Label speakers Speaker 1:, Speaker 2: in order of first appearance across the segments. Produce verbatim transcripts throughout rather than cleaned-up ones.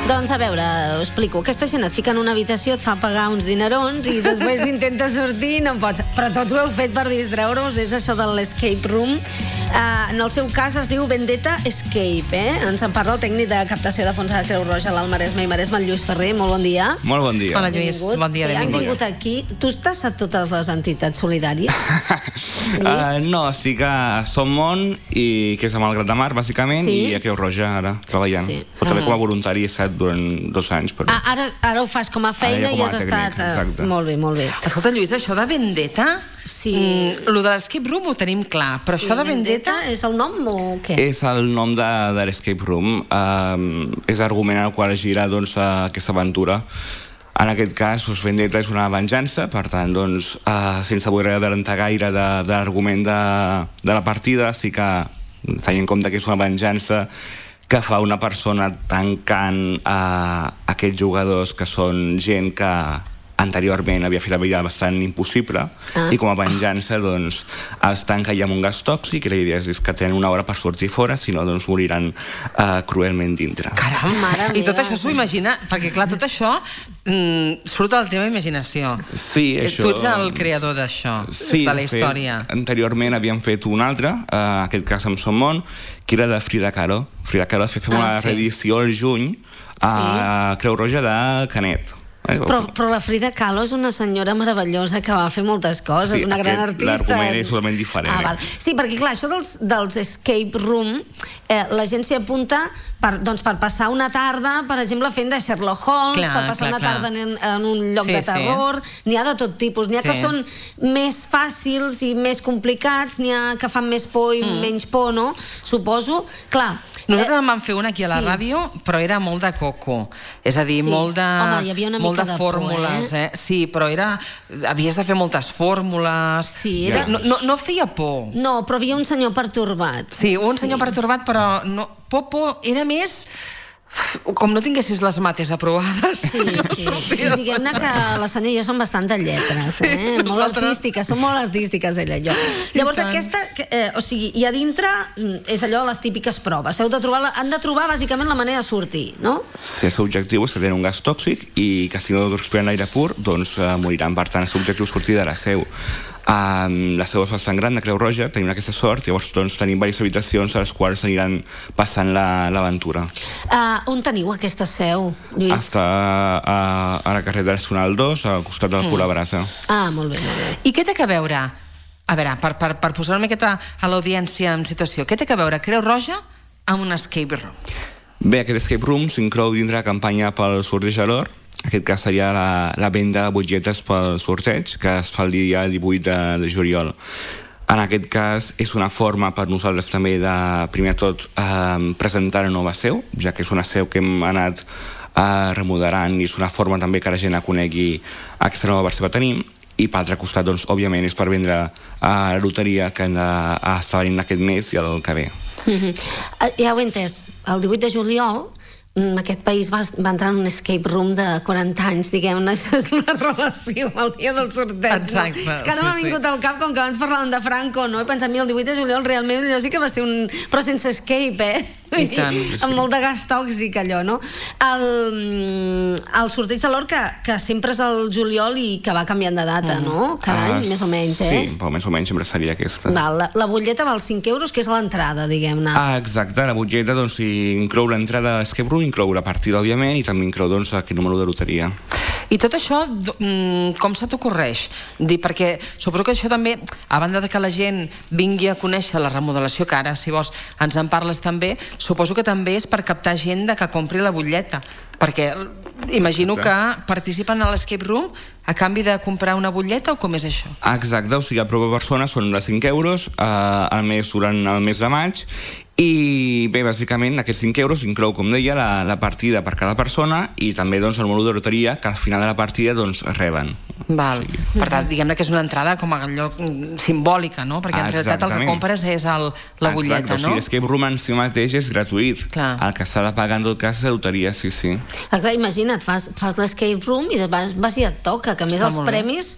Speaker 1: Doncs a veure, ho explico. Aquesta gent et fica en una habitació, et fa pagar uns dinerons i després intenta sortir i no pots. Però tots ho heu fet per distreure-us, és això de l'escape room. Uh, en el seu cas es diu Vendetta Escape, eh? Ens en parla el tècnic de captació de fons de Creu Roja a l'Alt Maresme i Maresme, el Lluís Ferrer. Molt bon dia.
Speaker 2: Molt bon dia.
Speaker 3: Hola, Lluís. Bon dia,
Speaker 1: benvingut. Han tingut aquí... Tu estàs a totes les entitats solidàries?
Speaker 2: uh, no, estic a Som Món, i, que és a Malgrat de Mar, bàsicament, sí? I a Creu Roja, ara, treballant. Sí. Però també com a voluntari he estat durant dos anys. Però...
Speaker 1: Ah, ara, ara ho fas com a feina com a i has tècnic, estat... Exacte. Molt bé, molt bé.
Speaker 3: Escolta, Lluís, això de Vendetta...
Speaker 1: Sí.
Speaker 3: Mm, lo de l'escape room ho tenim clar, però sí, això de Vendetta...
Speaker 1: Vendetta és el nom o què?
Speaker 2: És el nom de, de l'escape room. Uh, és l'argument al qual gira doncs, uh, aquesta aventura. En aquest cas, doncs, Vendetta és una venjança, per tant, doncs, uh, sense voler adelantar gaire de, de l'argument de, de la partida, sí que tenint en compte que és una venjança que fa una persona tancant a uh, aquests jugadors que són gent que anteriorment havia fet la vida bastant impossible, ah. I com a venjança doncs, els tanca ja amb un gas tòxic i la idea és que tenen una hora per sortir fora, si no doncs moriran uh, cruelment dintre.
Speaker 3: Caram, mare I tot això s'ho imagina, perquè clar, tot això mm, surt de la teva imaginació.
Speaker 2: Sí, això...
Speaker 3: Tu ets el creador d'això,
Speaker 2: sí,
Speaker 3: de la història.
Speaker 2: Fet, anteriorment havíem fet un altre, uh, en aquest cas amb Som Món, que era de Frida Kahlo. Frida Kahlo ha fet una ah, sí. reedició al juny a sí. Creu Roja de Canet.
Speaker 1: Però, però la Frida Kahlo és una senyora meravellosa que va fer moltes coses, sí, una gran artista.
Speaker 2: L'argument és totalment diferent.
Speaker 1: Ah, val. Sí, perquè clar, això dels, dels escape room, eh, la gent s'hi apunta per, doncs, per passar una tarda, per exemple, fent de Sherlock Holmes, clar, per passar clar, una tarda en, en un lloc sí, de terror. Sí. N'hi ha de tot tipus. N'hi ha sí. que són més fàcils i més complicats, n'hi ha que fan més por i mm. menys por, no? Suposo. Clar.
Speaker 3: Nosaltres eh, en vam fer una aquí a la sí. ràdio, però era molt de coco. És a dir, sí. molt de...
Speaker 1: Home, hi havia una mica
Speaker 3: de fórmules, por, eh? eh? Sí, però era... Havies de fer moltes fórmules...
Speaker 1: Sí, era...
Speaker 3: No, no, no feia por.
Speaker 1: No, però havia un senyor pertorbat.
Speaker 3: Sí, un sí. senyor pertorbat, però no, por, por, era més... Com no tinguessis les mates aprovades.
Speaker 1: Sí, sí. I diguem-ne que la senyora i jo som bastant de lletres,
Speaker 3: sí,
Speaker 1: eh? Molt nosaltres... artístiques, som molt artístiques, ella i jo. Llavors, aquesta, eh, o sigui, i a dintre és allò de les típiques proves. Heu de trobar, han de trobar, bàsicament, la manera de sortir, no?
Speaker 2: Sí, el seu objectiu és que tenen un gas tòxic i que si no respiren aire pur, doncs eh, moriran. Per tant, el seu objectiu és sortir de la seu. Um, la seu és bastant gran de Creu Roja, tenim aquesta sort, llavors doncs, tenim diverses habitacions a les quals aniran passant l'aventura.
Speaker 1: La, uh, on teniu aquesta seu, Lluís?
Speaker 2: Està a, a la carretera Nacional dos, al costat de la Pula Brasa.
Speaker 1: Ah, molt bé, molt bé.
Speaker 3: I què té que veure, a veure, per, per, per posar una miqueta a l'audiència en situació, què té que veure Creu Roja amb un escape room?
Speaker 2: Bé, aquest escape room s'inclou dintre la campanya pel sorteig de l'or. En aquest cas seria la, la venda de butlletes pel sorteig, que es fa el dia divuit de, de juliol. En aquest cas és una forma per nosaltres també de, primer de tot, eh, presentar la nova seu, ja que és una seu que hem anat eh, remodelant i és una forma també que la gent conegui aquesta nova versió que tenim. I per altre costat, doncs, òbviament, és per vendre a la loteria que han d'estar venint aquest mes i el que ve.
Speaker 1: Mm-hmm. Ja ho he entès. El divuit de juliol aquest país va, va entrar en un escape room de quaranta anys, diguem-ne, això és la relació amb el dia del sorteig.
Speaker 3: Exacte.
Speaker 1: No? És que ara sí, m'ha vingut sí. al cap, com que abans parlàvem de Franco, no? He pensat, mira, el divuit de juliol realment allò sí que va ser un... però sense escape, eh?
Speaker 3: I tant.
Speaker 1: Amb molt de gas tòxic, allò, no? El, el sorteig de l'or, que, que sempre és el juliol i que va canviant de data, mm. no? Cada uh, any, més o menys, eh?
Speaker 2: Sí, però més o menys sempre seria aquesta.
Speaker 1: Val, la, la butlleta val cinc euros, que és l'entrada, diguem-ne.
Speaker 2: Ah, exacte, la butlleta, doncs, inclou l'entrada a escape room, inclou la partida, òbviament, i també inclou, doncs, aquest número de loteria.
Speaker 3: I tot això, com se t'ocorreix? Perquè suposo que això també, a banda de que la gent vingui a conèixer la remodelació, que ara, si vols, ens en parles també, suposo que també és per captar gent de que compri la butlleta. Perquè imagino que participen a l'escape room a canvi de comprar una butlleta, o com és això?
Speaker 2: Exacte, o sigui, a prova persona són de cinc euros eh, al mes durant el mes de maig. I bé, bàsicament aquests cinc euros inclou, com deia, la, la partida per cada persona i també doncs, el número de loteria que al final de la partida doncs, reben.
Speaker 3: Val. Sí. Per tant, diguem-ne que és una entrada com a lloc simbòlica, no? Perquè en realitat el que compres és el, la butlleta,
Speaker 2: exacte,
Speaker 3: no?
Speaker 2: O sigui, l'escape room en si mateix és gratuït.
Speaker 3: Clar.
Speaker 2: El que s'ha de pagar en tot cas és la loteria, sí, sí.
Speaker 1: Ah, clar, imagina't, fas, fas l'escape room i vas, vas i et toca, que a més
Speaker 3: Està
Speaker 1: els premis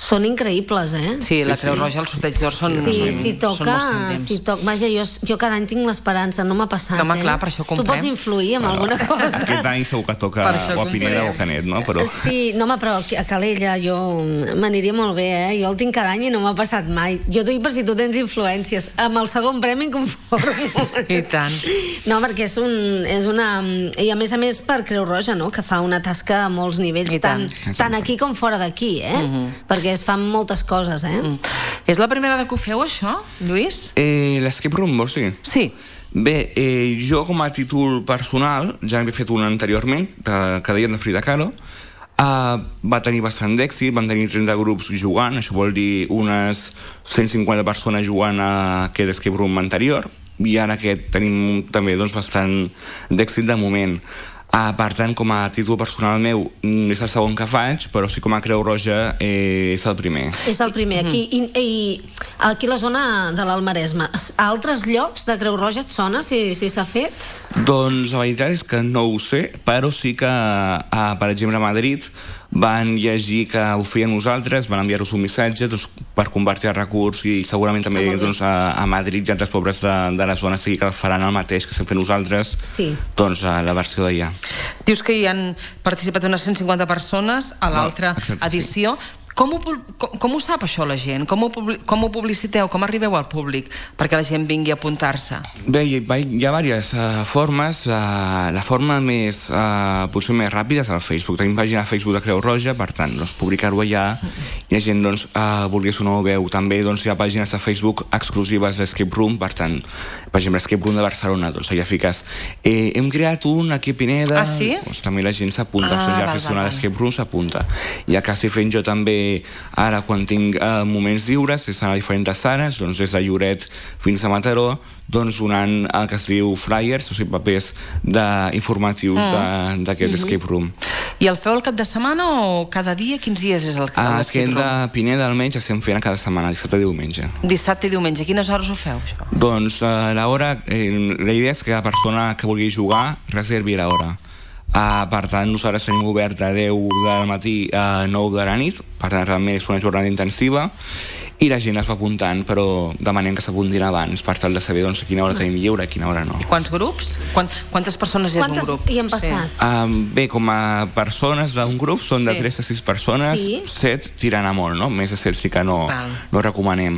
Speaker 1: són increïbles, eh?
Speaker 3: Sí, la Creu Roja, els sorteig d'or són
Speaker 1: Sí, si toca, si toca... Vaja, jo, jo cada any tinc l'esperança, no m'ha passat,
Speaker 3: no, home,
Speaker 1: eh?
Speaker 3: clar, per això comprem.
Speaker 1: Tu pots influir en alguna cosa.
Speaker 2: Aquest any segur que toca o a Pineda o a Canet, no? Però...
Speaker 1: Sí, no, home, però a Calella jo m'aniria molt bé, eh? Jo el tinc cada any i no m'ha passat mai. Jo t'ho dic per si tu tens influències. Amb el segon premi em conformo.
Speaker 3: I tant.
Speaker 1: No, perquè és, un, és una... I a més a més per Creu Roja, no?, que fa una tasca a molts nivells, tant, tant aquí com fora d'aquí, eh? Uh -huh. Perquè es fan moltes coses, eh? Mm.
Speaker 3: És la primera vegada que ho feu, això, Lluís?
Speaker 2: Eh, L'escape room, vols dir?
Speaker 3: Sí.
Speaker 2: Bé, eh, jo com a títol personal, ja n'havia fet un anteriorment, que, que deien de Frida Kahlo, Uh, va tenir bastant d'èxit, vam tenir trenta grups jugant, això vol dir unes cent cinquanta persones jugant a aquest escape room anterior, i ara aquest tenim també doncs, bastant d'èxit de moment. Uh, per tant, com a títol personal meu és el segon que faig, però sí com a Creu Roja eh, és el primer.
Speaker 1: És el primer. Aquí, i, i, aquí a la zona de l'Almaresme, a altres llocs de Creu Roja et sona, si si s'ha fet?
Speaker 2: Doncs la veritat és que no ho sé, però sí que, uh, per exemple, a Madrid van llegir que ho feien nosaltres, van enviar-nos un missatge doncs, per convertir el recurs, i segurament també ah, doncs, a, a Madrid i altres pobles de, de la zona sí que faran el mateix que estem fent nosaltres,
Speaker 1: sí.
Speaker 2: Doncs a la versió d'allà.
Speaker 3: Dius que hi han participat unes cent cinquanta persones a l'altra no, edició. Sí. Com ho, com, com ho sap això la gent? Com ho, com ho publiciteu? Com arribeu al públic perquè la gent vingui a apuntar-se?
Speaker 2: Bé, hi, hi ha diverses uh, formes. Uh, la forma més, uh, potser més ràpida és el Facebook. Tenim pàgina a Facebook de Creu Roja, per tant, doncs, publicar-ho allà. Hi ha gent, doncs, uh, vulguis o no ho veu. També doncs, hi ha pàgines de Facebook exclusives d'Escape Room, per tant, per exemple, Escape Room de Barcelona, doncs allà fiques eh, hem creat un aquí a Pineda.
Speaker 3: Ah, sí?
Speaker 2: Doncs també la gent s'apunta,
Speaker 3: ah,
Speaker 2: si ja aficionada a Escape Room s'apunta. I a casa fent jo també ara quan tinc eh, moments lliures, és a diferents sales, doncs des de Lloret fins a Mataró, doncs donant el que es diu flyers, o sigui, papers informatius mm. d'aquest mm -hmm. escape room.
Speaker 3: I el feu el cap de setmana o cada dia? Quins dies és el cap
Speaker 2: ah,
Speaker 3: l'escape room?
Speaker 2: Aquest de Pineda almenys estem fent cada setmana, dissabte i diumenge.
Speaker 3: Dissabte i diumenge. Quines hores ho feu, això?
Speaker 2: Doncs a l'hora, eh, la idea és que la persona que vulgui jugar reservi l'hora. Uh, per tant, nosaltres tenim obert de deu del matí a nou de la nit, per tant, realment és una jornada intensiva, i la gent es va apuntant, però demanem que s'apuntin abans, per tal de saber doncs, a quina hora tenim lliure i a quina hora no.
Speaker 3: I quants grups? Quant, quantes persones és un grup?
Speaker 1: Quantes hi han passat?
Speaker 2: Sí. Uh, bé, com a persones d'un grup són de sí. tres a sis persones,
Speaker 1: sí.
Speaker 2: set tirant a molt, no? Més de set sí que no, no recomanem.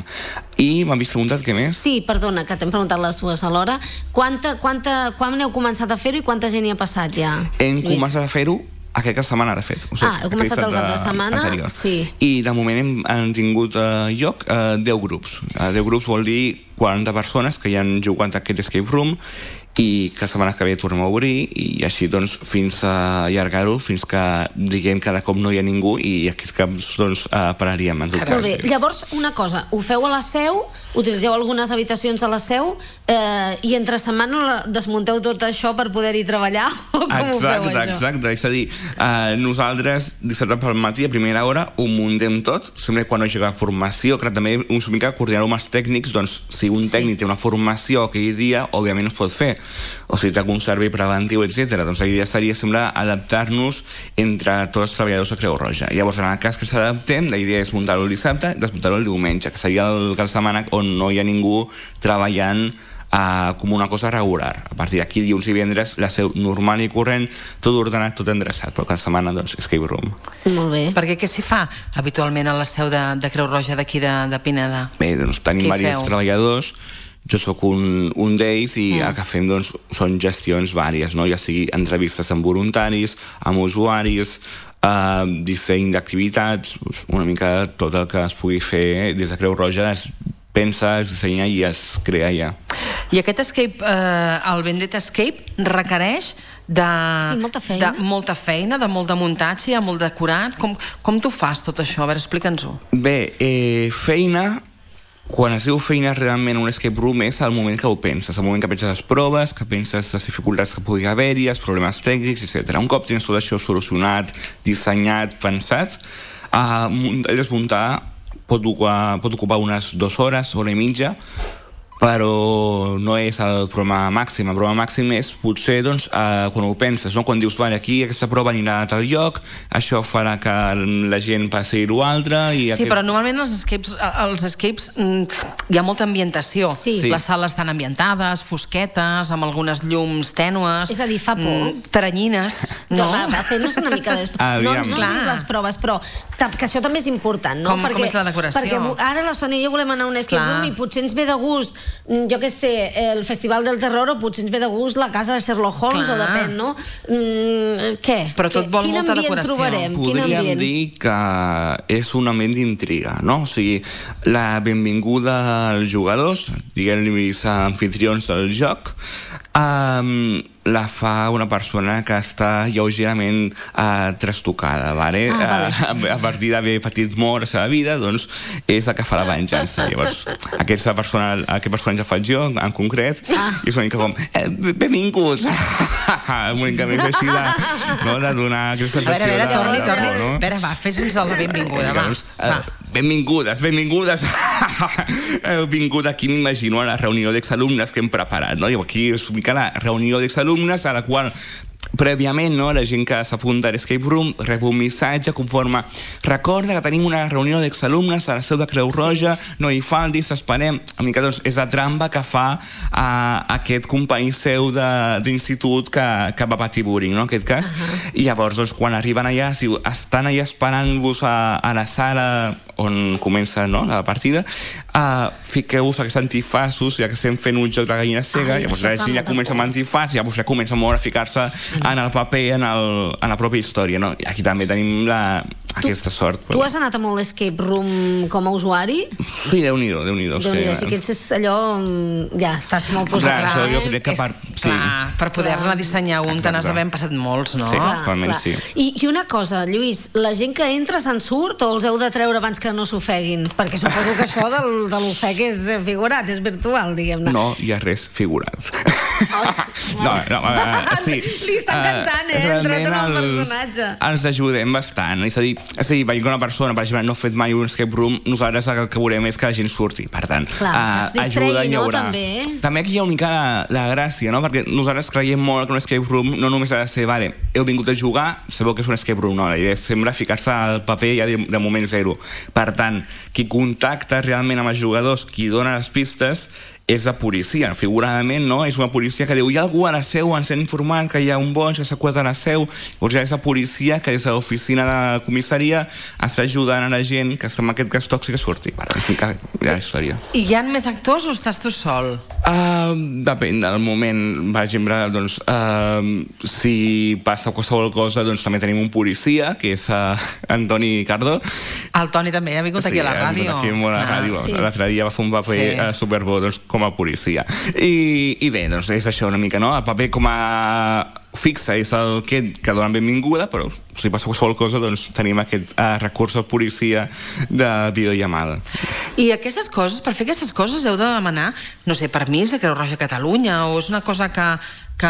Speaker 2: I m'han vist preguntat què més?
Speaker 1: Sí, perdona, que t'hem preguntat les dues alhora. Quanta, quanta, quan heu començat a fer-ho i quanta gent hi ha passat ja?
Speaker 2: Hem Lluís. començat a fer-ho aquest cap de setmana, de fet. O sigui,
Speaker 1: ah, heu començat el cap de setmana?
Speaker 2: Anterior.
Speaker 1: Sí.
Speaker 2: I de moment hem, hem tingut uh, lloc uh, deu grups. Uh, deu grups vol dir quaranta persones que hi han jugat a aquest escape room i que la setmana que ve tornem a obrir i així doncs fins a allargar-ho fins que diguem que de cop no hi ha ningú i aquests caps doncs uh, pararíem en tot cas.
Speaker 1: Molt bé. Llavors, una cosa, ho feu a la Seu, utilitzeu algunes habitacions a la Seu eh, i entre setmana desmunteu tot això per poder-hi treballar o com
Speaker 2: exacte,
Speaker 1: ho feu això?
Speaker 2: Exacte, és a dir, uh, nosaltres dissabte pel matí a primera hora ho muntem tot, sempre quan no hi ha formació, que també us mica coordinar-ho amb els tècnics, doncs si un tècnic sí. té una formació aquell dia, òbviament no es pot fer, o si té algun servei preventiu, etcètera. Doncs la idea seria sempre adaptar-nos entre tots els treballadors de Creu Roja. Llavors, en el cas que s'adaptem, la idea és muntar-ho el dissabte i desmuntar-ho el diumenge, que seria el cap de setmana on no hi ha ningú treballant uh, com una cosa regular. A partir d'aquí, dilluns i divendres, la Seu normal i corrent, tot ordenat, tot endreçat, però cada setmana, doncs, escape room.
Speaker 1: Molt bé.
Speaker 3: Perquè què s'hi fa habitualment a la Seu de, de Creu Roja d'aquí de, de Pineda?
Speaker 2: Bé, doncs tenim diversos treballadors. Jo sóc un, un d'ells i mm. el que fem doncs, són gestions vàries, no? Ja sigui entrevistes amb voluntaris, amb usuaris, eh, disseny d'activitats, una mica tot el que es pugui fer des de Creu Roja es pensa, es dissenya i es crea ja.
Speaker 3: I aquest escape, eh, el Vendetta Escape, requereix de,
Speaker 1: sí, molta feina.
Speaker 3: de molta feina, de molt de muntatge, de molt decorat. Com, com tu fas tot això? A veure, explica'ns-ho.
Speaker 2: Bé, eh, feina... Quan es diu feina realment un escape room és el moment que ho penses, el moment que penses les proves, que penses les dificultats que pugui haver-hi, els problemes tècnics, etcètera. Un cop tens tot això solucionat, dissenyat, pensat, uh, desmuntar pot ocupar, pot ocupar unes dues hores, hora i mitja, però no és el problema màxim. El problema màxim és potser doncs, eh, quan ho penses, no? Quan dius, vale, aquí aquesta prova anirà a tal lloc, això farà que la gent passi a l'altre...
Speaker 3: Sí,
Speaker 2: aquest...
Speaker 3: però normalment els escapes, els escapes hi ha molta ambientació.
Speaker 1: Sí.
Speaker 3: Les sales estan ambientades, fosquetes, amb algunes llums tènues...
Speaker 1: És a dir, fa por.
Speaker 3: Mm, taranyines, no?
Speaker 1: Va, va fer-nos una mica de... No ens donis les proves, però que això també és important, no?
Speaker 3: Com,
Speaker 1: perquè,
Speaker 3: com és la decoració?
Speaker 1: Perquè ara la Sònia i jo volem anar a un escape room i potser ens ve de gust, jo què sé, el Festival del Terror, o potser ens ve de gust la casa de Sherlock Holmes, clar. O depèn, no? Mm, què?
Speaker 3: Però tot vol
Speaker 1: Quin
Speaker 3: molta
Speaker 1: ambient
Speaker 3: decoració.
Speaker 1: trobarem?
Speaker 2: Podríem dir que és un ambient d'intriga, no? O sigui, la benvinguda als jugadors, diguem-li anfitrions del joc, um, la fa una persona que està lleugerament uh, trastocada, vale?
Speaker 1: Ah, vale.
Speaker 2: Uh, a partir d'haver patit molt a la seva vida, doncs és la que fa la venjança. Llavors, aquesta persona, aquest personatge faig jo, en concret, ah. i és una mica com, eh, benvinguts! una mica més així de, no, de donar aquesta sensació.
Speaker 3: A veure, a veure, torni,
Speaker 2: de,
Speaker 3: torni.
Speaker 2: no?
Speaker 3: A veure, va, fes-nos la benvinguda, va.
Speaker 2: Doncs, uh,
Speaker 3: va.
Speaker 2: Benvingudes, benvingudes. Heu vingut aquí, m'imagino, a la reunió d'exalumnes que hem preparat, no? I aquí és una mica la reunió d'exalumnes a la qual prèviament, no, la gent que s'apunta a l'Escape Room rep un missatge conforme recorda que tenim una reunió d'exalumnes a la seu de Creu Roja, no hi faltis, t'esperem. A mica, doncs, és la trampa que fa a aquest company seu d'institut que, que va patir bullying, no, en aquest cas. Uh -huh. I llavors, doncs, quan arriben allà, si estan allà esperant-vos a, a la sala on comença, no, la partida, uh, fiqueu-vos aquests antifaços, ja que estem fent un joc de gallina cega. Ai, llavors la gent ja comença amb antifàs, llavors ja comença molt a ficar-se en el paper, en, el, en la pròpia història, no? I aquí també tenim la,
Speaker 1: tu,
Speaker 2: aquesta sort.
Speaker 1: Tu has anat a molt escape room com a usuari?
Speaker 2: Sí, Déu-n'hi-do, Déu-n'hi-do.
Speaker 1: Déu-n'hi-do, sí, que ets allò... Ja, estàs molt posat.
Speaker 2: Clar, això jo crec que per...
Speaker 3: És, sí. Clar, per poder-ne dissenyar un te n'has d'haver passat molts, no?
Speaker 2: Sí, clarament sí.
Speaker 1: I, I una cosa, Lluís, la gent que entra se'n surt o els heu de treure abans que no s'ofeguin? Perquè suposo que això del, de l'ofec és figurat, és virtual, diguem-ne.
Speaker 2: No hi ha res figurat. Oh, no, no, uh, sí.
Speaker 1: Li està encantant, eh? Entrat en el personatge.
Speaker 2: Ens ajudem bastant. És a dir, és a dir, veient que una persona, per exemple, no ha fet mai un escape room, nosaltres el que veurem és que la gent surti. Per tant,
Speaker 1: clar, uh, es distregui, no? També.
Speaker 2: També aquí hi ha una mica la, la gràcia, no? Perquè nosaltres creiem molt que un escape room no només ha de ser, vale, heu vingut a jugar, sabeu que és un escape room, no? La idea és sempre ficar-se al paper ja de, de moment zero. Per tant, qui contacta realment amb els jugadors, qui dona les pistes, és la policia, figuradament, no? És una policia que diu, hi ha algú a la seu, ens han informat que hi ha un boig que s'ha acuat a la seu, o ja és la policia que des de l'oficina de comissaria està ajudant a la gent que està en aquest cas tòxic a sortir. Per explicar la història.
Speaker 3: I hi ha més actors o estàs tu sol?
Speaker 2: Uh, depèn del moment. Per exemple, doncs, uh, si passa qualsevol cosa, doncs també tenim un policia, que és uh, Antoni Cardó.
Speaker 3: El Toni també ha vingut sí, aquí a la ràdio.
Speaker 2: Aquí a la
Speaker 3: ah,
Speaker 2: ràdio.
Speaker 3: Sí.
Speaker 2: L'altre dia va fer un paper sí. uh, superbo, doncs, com a policia. I, i bé, doncs és això una mica, no? El paper com a fixa és el que, que donen benvinguda, però si passa qualsevol cosa, doncs tenim aquest uh, recurs al policia de videollamada.
Speaker 3: I aquestes coses, per fer aquestes coses heu de demanar, no sé, permís a Creu Roja Catalunya, o és una cosa que, que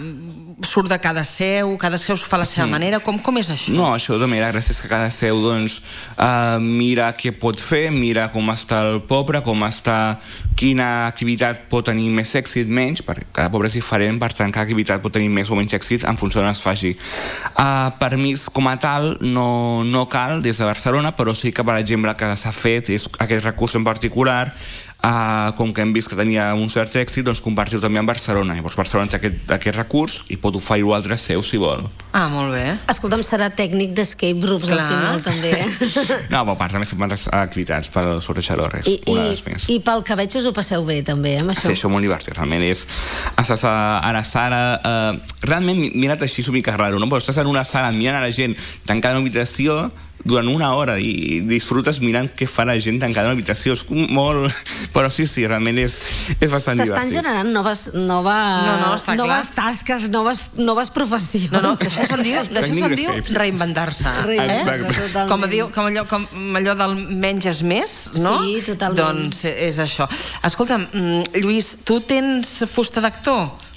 Speaker 3: surt de cada seu, cada seu s'ho fa a la seva mm. manera, com, com és això?
Speaker 2: No, això de mirar, gràcies que cada seu doncs, uh, mira què pot fer, mira com està el poble, com està, quina activitat pot tenir més èxit, menys, perquè cada poble és diferent, per tant cada activitat pot tenir més o menys èxit en funció d'on es faci. Uh, permís com a tal no, no cal des de Barcelona, però sí que per exemple que s'ha fet és aquest recurs en particular. Uh, com que hem vist que tenia un cert èxit, doncs compartiu també amb Barcelona. Llavors Barcelona té aquest, aquest recurs i pot oferir-ho a altres seus si vol.
Speaker 3: Ah, molt bé.
Speaker 1: Escolta'm, serà tècnic d'escape rooms al final també, eh?
Speaker 2: No, però a part també fem altres activitats per sortejar-los, una de les més.
Speaker 1: I pel que veig us ho passeu bé també, amb això?
Speaker 2: Sí, això molt divertit, realment és... Estàs a, a la sala... Uh, realment mirat així és una mica raro, no? Però estàs en una sala mirant a la gent tancada en una habitació durant una hora i disfrutes mirant què fa la gent tancada en l'habitació. És molt... Però sí, sí, realment és, és bastant divertit.
Speaker 1: S'estan generant noves, nova,
Speaker 3: no, no,
Speaker 1: noves tasques, noves, noves professions.
Speaker 3: No, no, d'això se'n diu, se'n diu reinventar-se.
Speaker 1: Reinventar-se,
Speaker 3: eh? Com, diu, com, allò, com allò del menges més, no?
Speaker 1: Sí, totalment.
Speaker 3: Doncs és això. Escolta'm, Lluís, tu tens fusta d'actor?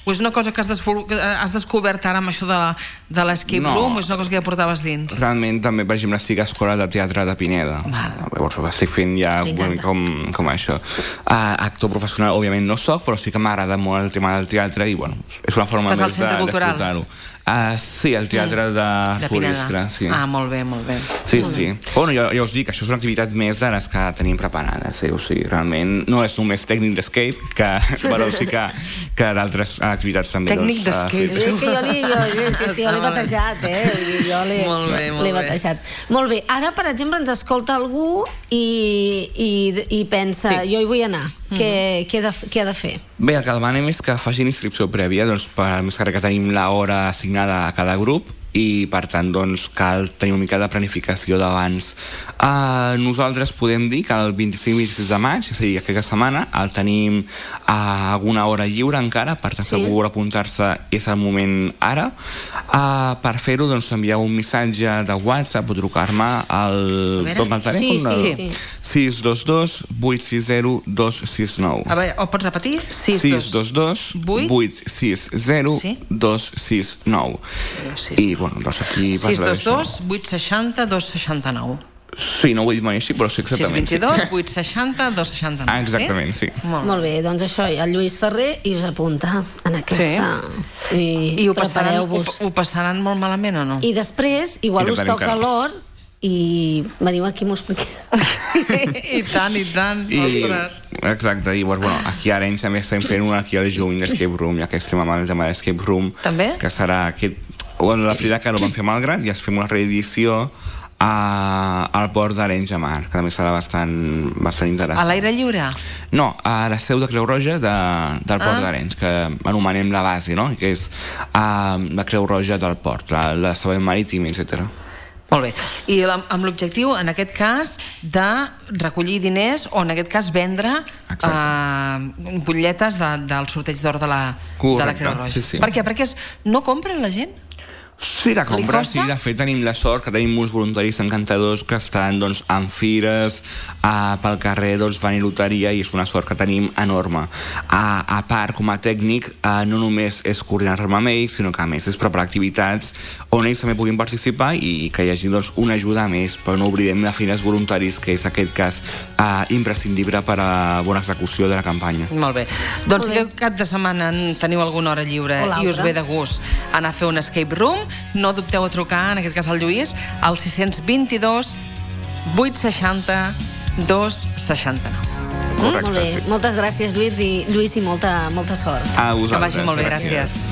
Speaker 3: O és una cosa que has, has descobert ara amb això de l'escape
Speaker 2: no.
Speaker 3: room, o és una cosa que ja portaves dins?
Speaker 2: Realment també, per exemple, estic a Escola de Teatre de Pineda. Val. Llavors estic fent ja com, com això. Uh, actor professional, òbviament, no soc, però sí que m'agrada molt el tema del teatre i, bueno, és una forma
Speaker 3: Estàs
Speaker 2: més de disfrutar-ho. Uh, sí, el teatre de, de Floriscra. Sí.
Speaker 3: Ah, molt bé, molt bé.
Speaker 2: Sí, molt sí. Bé. Bueno, jo, jo us dic, això és una activitat més de les que tenim preparades. Sí, o sigui, realment no és només tècnic d'escape, que, però sí que, que d'altres activitats també.
Speaker 3: Tècnic
Speaker 2: doncs,
Speaker 3: d'escape.
Speaker 1: Uh, és que jo l'he jo batejat, eh? Jo l'he batejat. Molt bé. Ara, per exemple, ens escolta algú i, i, i pensa, sí. jo hi vull anar. Mm. Què, què, de, què ha de fer?
Speaker 2: Bé, el que demanem és que facin inscripció prèvia, doncs, per més que tenim l'hora assignada a cada grup, i per tant doncs, cal tenir una mica de planificació d'abans. Uh, nosaltres podem dir que el vint-i-cinc i vint-i-sis de maig, és a dir, aquesta setmana, el tenim a alguna hora lliure encara, per tant, sí. si algú vol apuntar-se és el moment ara. Uh, per fer-ho, doncs, envieu un missatge de WhatsApp o trucar-me al, al telèfon
Speaker 3: sí, sí, sí.
Speaker 2: sis dos dos vuit sis zero dos sis nou.
Speaker 3: A veure, ho pots repetir?
Speaker 2: sis dos dos vuit sis zero dos sis nou. I, bueno, doncs aquí
Speaker 3: sis dos dos vuit sis zero dos sis nou.
Speaker 2: Sí, no ho he dit mai així, però sí, exactament.
Speaker 3: sis dos dos vuit sis zero dos sis nou.
Speaker 2: Ah, exactament, sí.
Speaker 1: Molt, Molt bé, doncs això, el Lluís Ferrer i us apunta en aquesta...
Speaker 3: Sí. I, I ho, passaran, ho, ho passaran molt malament o no?
Speaker 1: I després, igual us toca l'or i veniu aquí i m'ho expliqueu.
Speaker 3: I tant, i tant.
Speaker 2: I, exacte, i bueno, aquí a Arenys també estem fent una aquí al juny d'Escape Room, ja que estem amb el tema d'Escape Room.
Speaker 3: També?
Speaker 2: Que serà aquest... Bueno, la Frida Kahlo vam fer Malgrat i es fem una reedició a, al port d'Arenys de Mar, que també serà bastant, bastant interessant.
Speaker 3: A l'aire lliure?
Speaker 2: No, a la seu de Creu Roja de, del port ah. d'Arenys, que anomenem la base, no? Que és a, la Creu Roja del port, la, la Sabem Marítim, etcètera.
Speaker 3: Molt bé. I amb l'objectiu, en aquest cas, de recollir diners o, en aquest cas, vendre eh, butlletes de, del sorteig d'or de, la, de la Creu Roja.
Speaker 2: Sí, sí.
Speaker 3: Per què? Perquè es, no compren la gent?
Speaker 2: Sí, de compra, sí, de fet tenim la sort que tenim uns voluntaris encantadors que estan doncs, en fires, uh, pel carrer doncs, fan loteria i és una sort que tenim enorme. Uh, a part, com a tècnic, uh, no només és coordinar-me amb ells, sinó que a més és preparar activitats on ells també puguin participar i que hi hagi doncs, una ajuda més, però no oblidem de fer els voluntaris, que és aquest cas uh, imprescindible per a bona execució de la campanya.
Speaker 3: Molt bé. Doncs si aquest cap de setmana teniu alguna hora lliure i us ve de gust anar a fer un escape room, no dubteu a trucar, en aquest cas al Lluís, al sis dos dos vuit sis zero dos sis nou.
Speaker 2: Correcte,
Speaker 1: Molt bé.
Speaker 2: Sí.
Speaker 1: Moltes gràcies, Lluís, i, Lluís, i molta, molta sort.
Speaker 2: A vosaltres.
Speaker 3: Que vagi molt bé, gràcies. gràcies.